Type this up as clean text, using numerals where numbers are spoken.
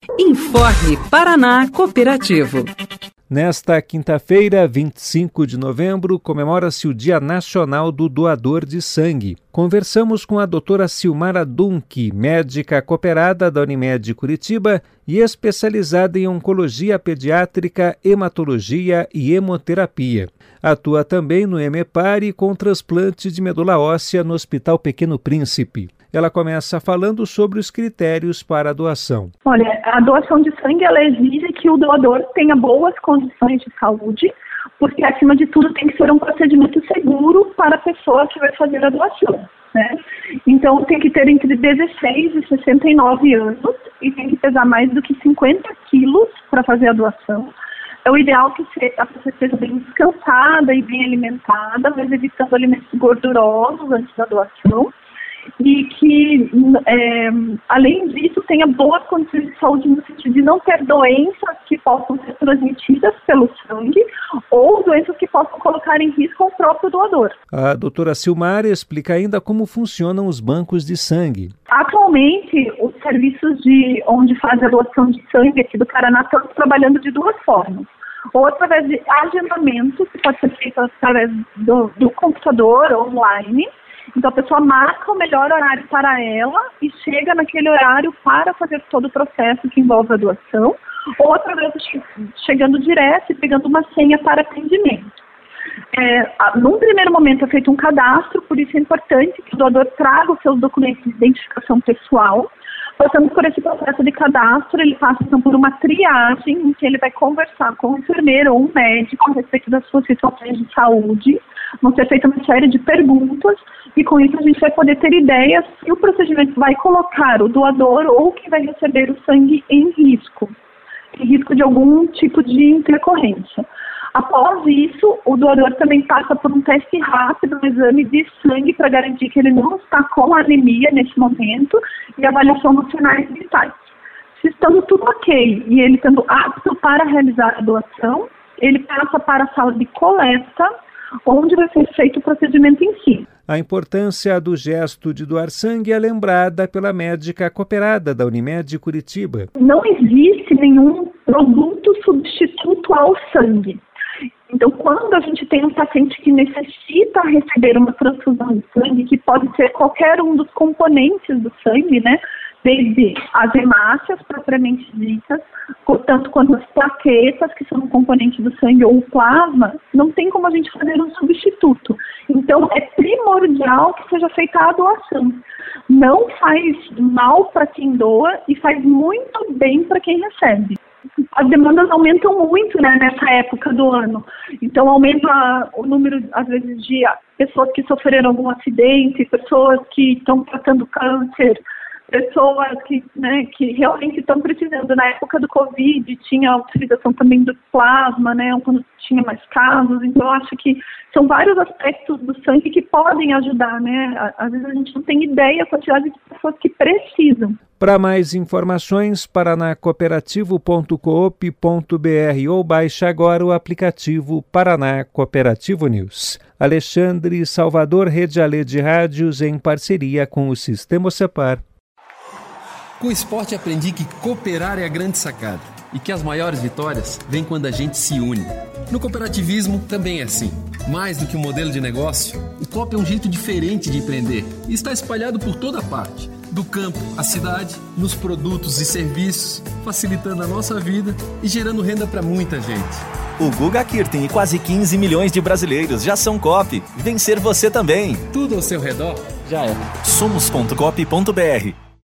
Informe Paraná Cooperativo. Nesta quinta-feira, 25 de novembro, comemora-se o Dia Nacional do Doador de Sangue. Conversamos com a doutora Silmara Dunck, médica cooperada da Unimed Curitiba e especializada em oncologia pediátrica, hematologia e hemoterapia. Atua também no Hemepar e com transplante de medula óssea no Hospital Pequeno Príncipe. Ela começa falando sobre os critérios para a doação. Olha, a doação de sangue, ela exige que o doador tenha boas condições de saúde, porque, acima de tudo, tem que ser um procedimento seguro para a pessoa que vai fazer a doação, né? Então, tem que ter entre 16 e 69 anos e tem que pesar mais do que 50 quilos para fazer a doação. É o ideal que a pessoa esteja bem descansada e bem alimentada, mas evitando alimentos gordurosos antes da doação. E que, além disso, tenha boas condições de saúde no sentido de não ter doenças que possam ser transmitidas pelo sangue ou doenças que possam colocar em risco o próprio doador. A doutora Silmara explica ainda como funcionam os bancos de sangue. Atualmente, os serviços onde faz a doação de sangue aqui do Paraná estão trabalhando de duas formas. Ou através de agendamento, que pode ser feito através do computador online. Então, a pessoa marca o melhor horário para ela e chega naquele horário para fazer todo o processo que envolve a doação, ou através de chegando direto e pegando uma senha para atendimento. Num primeiro momento é feito um cadastro, por isso é importante que o doador traga os seus documentos de identificação pessoal. Passando por esse processo de cadastro, ele passa então por uma triagem em que ele vai conversar com um enfermeiro ou um médico a respeito das suas situações de saúde. Vão ser feitas uma série de perguntas e com isso a gente vai poder ter ideia se o procedimento vai colocar o doador ou quem vai receber o sangue em risco de algum tipo de intercorrência. Após isso, o doador também passa por um teste rápido, um exame de sangue para garantir que ele não está com anemia nesse momento e avaliação dos sinais vitais. Se estando tudo ok e ele estando apto para realizar a doação, ele passa para a sala de coleta, onde vai ser feito o procedimento em si. A importância do gesto de doar sangue é lembrada pela médica cooperada da Unimed Curitiba. Não existe nenhum produto substituto ao sangue. Então, quando a gente tem um paciente que necessita receber uma transfusão de sangue, que pode ser qualquer um dos componentes do sangue, né? Desde as hemácias propriamente ditas, tanto quanto as plaquetas, que são um componente do sangue, ou o plasma, não tem como a gente fazer um substituto. Então, é primordial que seja feita a doação. Não faz mal para quem doa e faz muito bem para quem recebe. As demandas aumentam muito, né, nessa época do ano. Então, aumenta o número, às vezes, de pessoas que sofreram algum acidente, pessoas que estão tratando câncer, pessoas que realmente estão precisando. Na época do Covid, tinha a utilização também do plasma, né, quando tinha mais casos. Então, eu acho que são vários aspectos do sangue que podem ajudar, né? Às vezes a gente não tem ideia da quantidade de pessoas que precisam. Para mais informações, paranacooperativo.coop.br ou baixe agora o aplicativo Paraná Cooperativo News. Alexandre Salvador, Rede Alê de Rádios, em parceria com o Sistema Cepar. Com o esporte aprendi que cooperar é a grande sacada e que as maiores vitórias vêm quando a gente se une. No cooperativismo também é assim. Mais do que um modelo de negócio, o COP é um jeito diferente de empreender e está espalhado por toda parte, do campo à cidade, nos produtos e serviços, facilitando a nossa vida e gerando renda para muita gente. O Guga Kirten e quase 15 milhões de brasileiros já são COP. Vencer você também. Tudo ao seu redor já é. Somos.coop.br